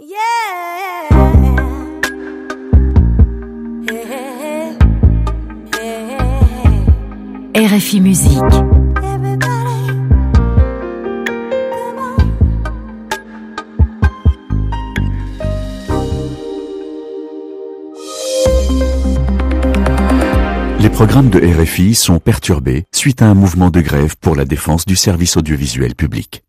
RFI Musique. Les programmes de RFI sont perturbés suite à un mouvement de grève pour la défense du service audiovisuel public.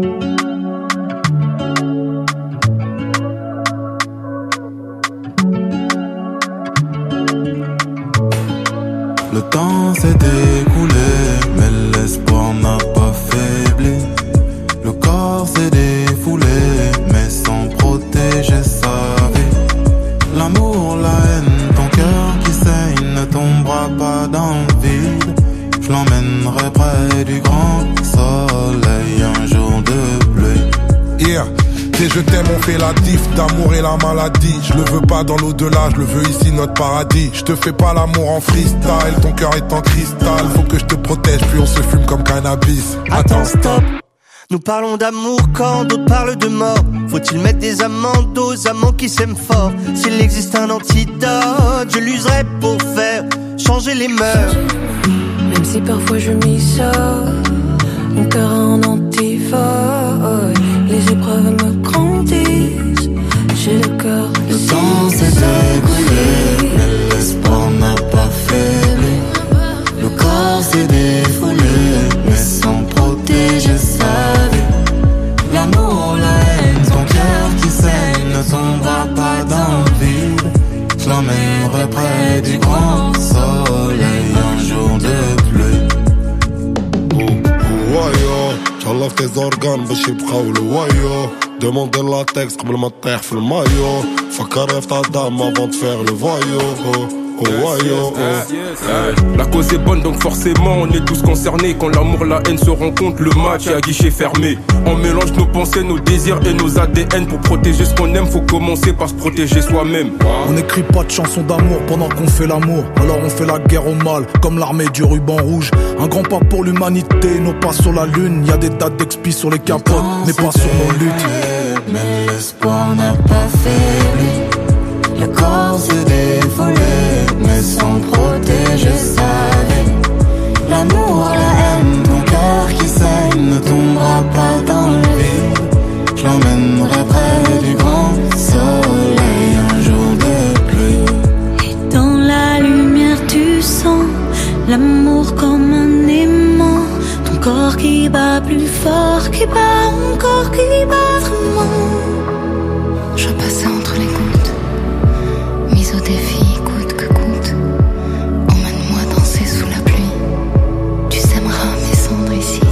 Le temps s'est écoulé, mais l'espoir n'a pas faibli. Le corps s'est défoulé, mais sans protéger sa vie. L'amour, la haine, ton cœur qui saigne ne tombera pas dans le vide. Je l'emmènerai près du grand soleil un jour de pluie. Yeah. Et je t'aime, on fait la diff d'amour et la maladie. Je le veux pas dans l'au-delà, je le veux ici, notre paradis. Je te fais pas l'amour en freestyle, ton cœur est en cristal. Faut que je te protège, puis on se fume comme cannabis. Attends, stop. Nous parlons d'amour quand d'autres parlent de mort. Faut-il mettre des amendes aux amants qui s'aiment fort? S'il existe un antidote, je l'userai pour faire changer les mœurs. Même si parfois je m'isole, mon cœur a un antivol. Les épreuves me grandissent, j'ai le cœur. Le temps s'est écoulé, mais l'espoir n'a pas faibli. Le corps s'est défoulé, mais sans protéger sa vie. L'amour, la haine, ton cœur qui saigne ne tombera pas dans le vide. Je l'emmènerai près du grand soleil un jour de pluie. شلف tes organes باش يبقاو الوايو Demande le latex قبل ما تطيح في المايو فكر في دام avant de faire le voyou. La cause est bonne donc forcément on est tous concernés. Quand l'amour, la haine se rencontrent, le match est à guichet fermé. On mélange nos pensées, nos désirs et nos ADN. Pour protéger ce qu'on aime, faut commencer par se protéger soi-même. On n'écrit pas de chansons d'amour pendant qu'on fait l'amour. Alors on fait la guerre au mal, comme l'armée du ruban rouge. Un grand pas pour l'humanité, nos pas sur la lune. Y a des dates d'expi sur les capotes, mais pas sur nos luttes. Mais l'espoir n'a pas faibli. Le corps s'est défoulé, mais sans protéger sa vie. L'amour, la haine, ton cœur qui saigne ne tombera pas dans le vide. Je l'emmènerai près du grand soleil un jour de pluie. Et dans la lumière tu sens l'amour comme un aimant. Ton corps qui bat plus fort, qui bat encore, qui bat vraiment. Je veux passer entre les gouttes, mise au défi, coûte que coûte. Emmène-moi danser sous la pluie. Tu sèmeras mes cendres ici.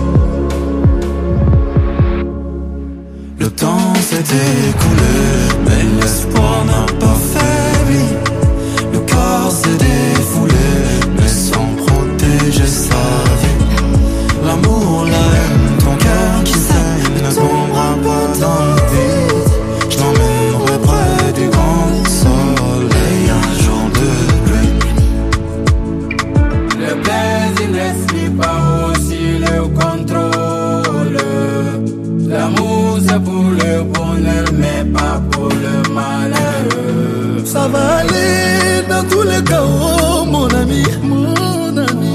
Le temps s'est écoulé, mais l'espoir n'a pas faibli. Le corps s'est défoulé, mais sans protéger sa vie. L'amour, la haine, ton cœur qui saigne ne tombera pas dans le vide. Je l'emmènerai près du grand soleil un jour de pluie. Le plaisir n'explique pas aussi le contrôle. L'amour c'est pour le bonheur mais pas pour le malheur. Ça va aller dans tous les cas, oh, mon ami, mon ami.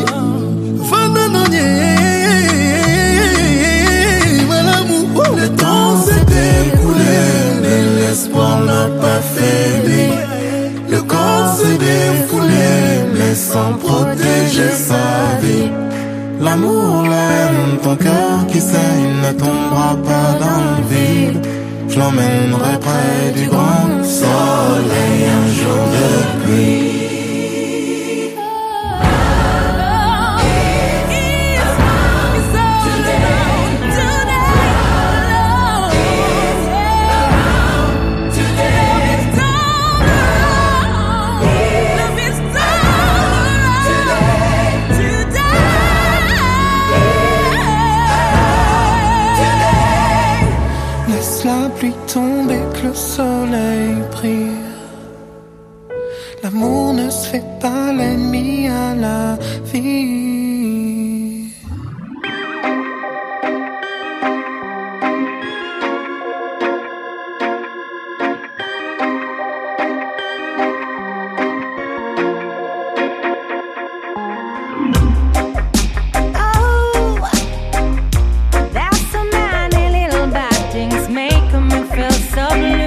Le temps s'est écoulé, mais l'espoir n'a pas faibli. Le corps s'est défoulé, mais sans protéger sa vie. L'amour, la haine, ton cœur qui saigne ne tombera pas dans le vide. Je l'emmènerai près du grand soleil un jour de pluie. La pluie tombe et que le soleil brille. L'amour ne se fait pas l'ennemi à la vie. making me feel so blue.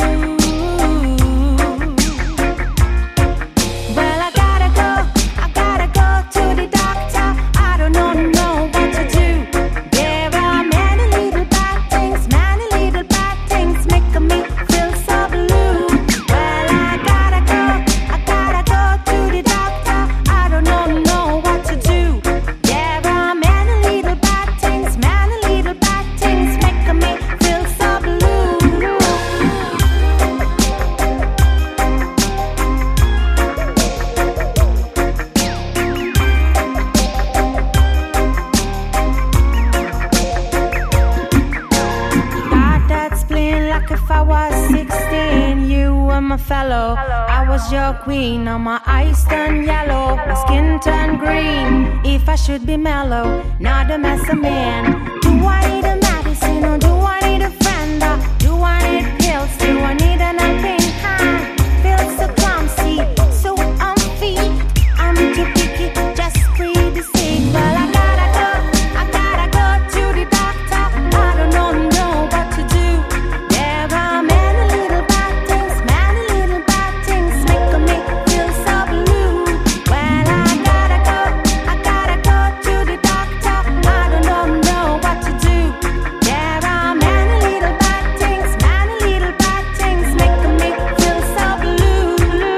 Queen on my eyes turn yellow, my skin turn green. If I should be mellow, not a mess of man. Do I need a medicine or do I need a friend? Or do I need pills? Do I need an helping hand? Feel so clumsy, so unfit. I'm too picky, just pretty sick. Well, I gotta go to the doctor. I don't know what to do. There are many little bad things, many little bad things making me feel so blue. Well, I gotta go to the doctor. I don't know what to do. There are many little bad things making me feel so blue.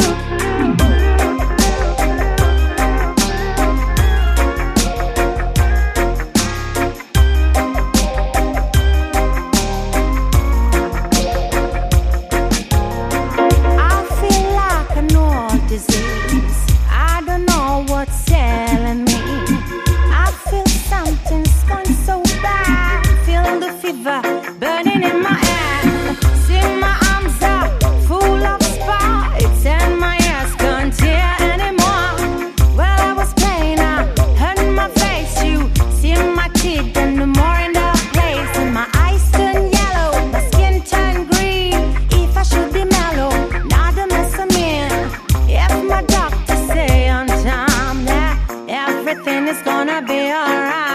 I feel like I know disease. I don't know what's ailing me. I feel something's going so bad. Feel the fever burning in my head. See my arms are full of spots and my ears can't hear anymore. Well, I was playing, I hurt my face. You see my teeth and the more in the place. And my eyes turn yellow, my skin turn green. If I should be mellow, not a mess of me. If my doctor say on time that everything is gonna be alright.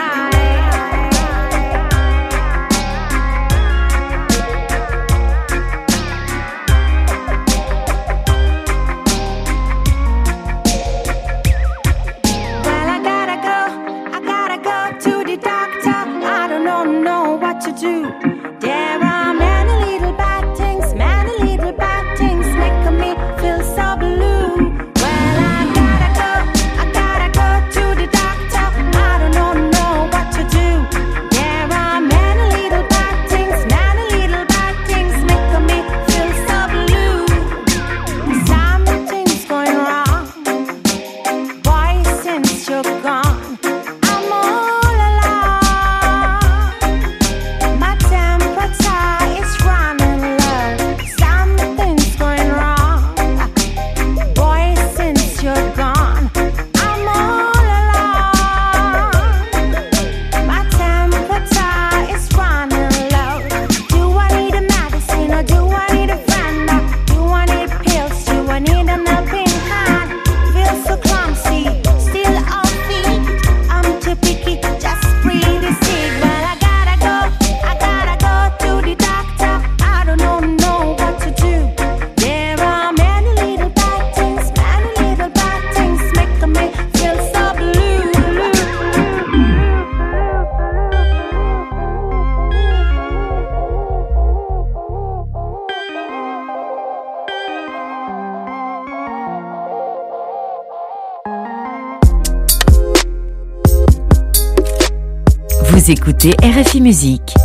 Well, I gotta go to the doctor. I don't know what to do. There are many little bad things making me feel so blue. Well, I gotta go to the doctor. I don't know what to do. There are many little bad things making me feel so blue. Something's going wrong, boy, since you're gone. I'm all alone. My temperature is running low. Something's going wrong, boy, since you're gone. I'm all alone. My temperature is running low. Do I need a medicine or do I need a friend? Or do I need pills? Do I need an helping hand? Feel so clumsy, still off feet. I'm too picky, just pretty sick. Well, I gotta go to the doctor. I don't know what to do. There are many little bad things making me feel so blue. Vous écoutez RFI Musique.